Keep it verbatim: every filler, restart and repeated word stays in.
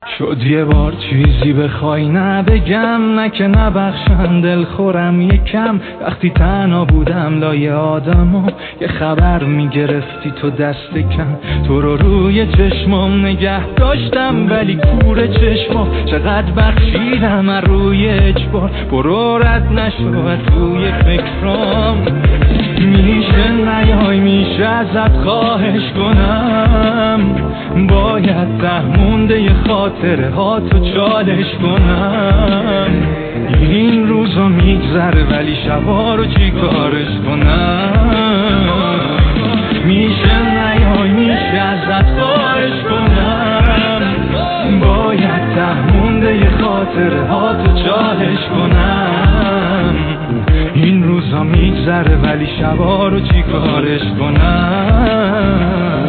شد یه بار چیزی بخوای نبگم، نه که نبخشن دل خورم یکم. وقتی تنها بودم لای آدما یه خبر میگرفتی تو دست کم. تو رو روی چشمام نگه داشتم ولی کور چشمام چقدر بخشیدم از روی اجبار. برو رد نشو توی فکرام، میشه نیای میشه ازت خواهش کنم. باید ته مونده ی خاطره ها تو چالش کنم. این روزا میگذره ولی شبا رو چی کارش کنم. میشه نیای میشه ازت خواهش کنم. باید ته مونده ی خاطره ها تو چالش کنم. این روزا میگذره ولی شبا رو چی کارش کنم.